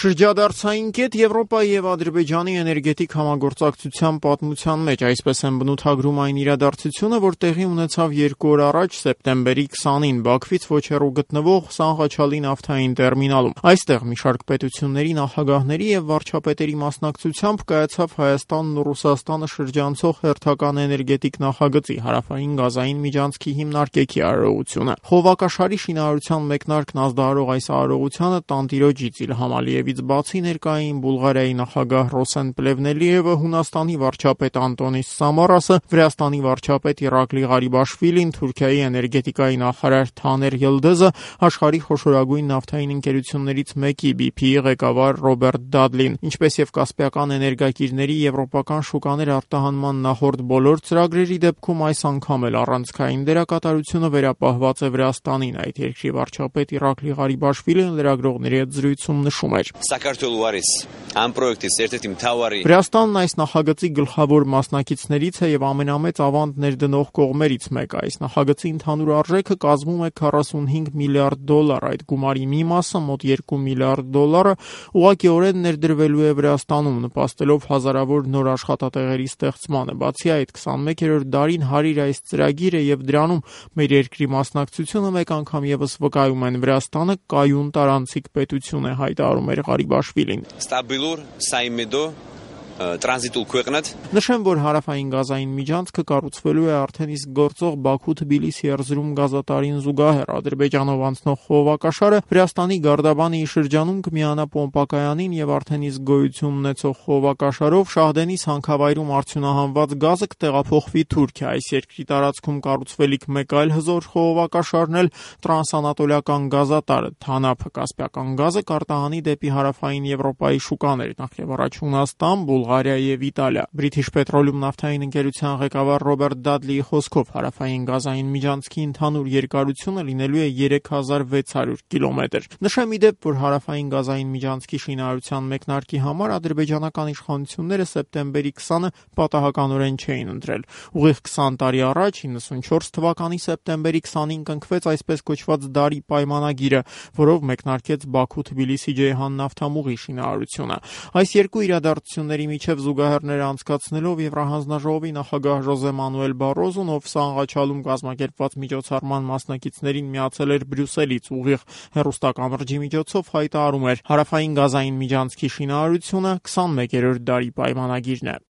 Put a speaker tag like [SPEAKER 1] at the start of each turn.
[SPEAKER 1] Շրջադարձային կետ Եվրոպայի եւ Ադրբեջանի էներգետիկ համագործակցության պատմության մեջ, այսպես են բնութագրում այն իրադարձությունը, որ տեղի ունեցավ 2 օր առաջ սեպտեմբերի 20-ին Բաքվից ոչ հեռու գտնվող Սանխաչալի նավթային տերմինալում։ Այստեղ մի շարք պետությունների նախագահների եւ վարչապետերի մասնակցությամբ կայացավ Հայաստանն ու Ռուսաստանը շրջանցող հերթական էներգետիկ նախագծի հարավային գազային միջանցքի հիմնարկեքի արարողությունը։ Խովակաշարի շինարարության մեկնարկն ազդարարող այս արարողությանը տանտիրոջից Իլհամ Ալիևից բացի ներկային Բուլղարիայի նախագահ Ռոսեն Պլևնելիևը, Հունաստանի վարչապետ Անտոնիս Սամարասը, Վրաստանի վարչապետ Իրակլի Ղարիբաշվիլին, Թուրքիայի էներգետիկայի նախարար Թաներ Յիլդիզը, աշխարհի խոշորագույն նավթային ընկերություններից մեկի BP-ի ղեկավար Ռոբերտ Դադլին, ինչպես եւ կասպիական էներգակիրների եվրոպական շուկաներ արտահանման նախորդ բոլոր ծրագրերի դեպքում այս անգամ էլ առանցքային դերակատարությունը վերապահված է Վրաստանին։ Այդ երկրի վարչապետ Իրակլի Ղարիբաշվիլին լրագրողների հետ զրույցում նշում էր. Վրաստանն այս նախագծի գլխավոր մասնակիցներից է եւ ամենամեծ ավանդ ներդնող կողմերից մեկը։ Այս նախագծի ընդհանուր արժեքը կազմում է $45 միլիարդ։ Այդ գումարի մի մասը, մոտ $2 միլիարդ, ուղղակիորեն ներդրվելու է Վրաստանում, նպաստելով հազարավոր նոր աշխատատեղերի ստեղծմանը։ Բացի այդ, 21-րդ դարին հարիր այս ծրագիրը եւ դրանում մեր երկրի մասնակցությունը մեկ անգամ եւս վկայում են Վրաստանը կայուն տարանցիկ պետություն է, հայտարարում էր Ղարիբաշվիլին։ Նշեմ, որ հարավային գազային միջանցքը կառուցվելու է արդեն իսկ գործող Բաքու-Թբիլիսի Էրզրում գազատարին զուգահեռ։ Ադրբեջանով անցնող խողովակաշարը Վրաստանի Գարդաբանի շրջանում կմիանա պոմպակայանին եւ արդեն իսկ գոյություն ունեցող խողովակաշարով Շահդենիս հանքավայրում արդյունահանված գազը կտեղափոխվի Թուրքիա։ Այս երկրի տարածքում կառուցվելիք մեկ այլ հզոր խողովակաշարն էլ տրանսանատոլիական գազատարը ԹԱՆԱՓ-ը կասպիական գազը կարտահանի դեպի հարավային Եվրոպայի շուկաներ, նախ եւ առաջ Հունաստան, Բուլղարիա եւ Իտալիա։ British Petroleum նավթային ընկերության ղեկավար Ռոբերտ Դադլիի խոսքով հարավային գազային միջանցքի ընդհանուր երկարությունը լինելու է 3600 կիլոմետր։ Նշեմ ի դեպ, որ հարավային գազային միջանցքի շինարարության մեկնարկի համար ադրբեջանական իշխանությունները սեպտեմբերի 20-ը պատահականորեն չէին ընտրել։ Ուղիղ 20 տարի առաջ 94 թվականի սեպտեմբերի 20-ին կնքվեց այսպես կոչված Դարի պայմանագիրը, որով մեկնարկեց Բաքու-Թբիլիսի Ջեյհան նավթամուղի շինարարությունը։ Այս երկու իրադարձությունների միջև զուգահեռներ անցկացնելով Եվրահանձնաժողովի նախագահ Ժոզե Մանուել Բարոզոն, ով Սանխաչալում կազմակերպված միջոցառման մասնակիցներին միացել էր Բրյուսելից ուղիղ հեռուստակամրջի միջոցով, հայտարարում էր. հարավային գազային միջանցքի շինարարությունը 21-րդ դարի պայմանագիրն է։